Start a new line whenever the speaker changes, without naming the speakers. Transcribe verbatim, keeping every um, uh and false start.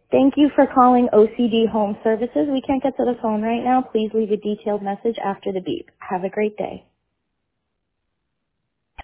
Thank you for calling O C D Home Services. We can't get to the phone right now. Please leave a detailed message after the beep. Have a great day.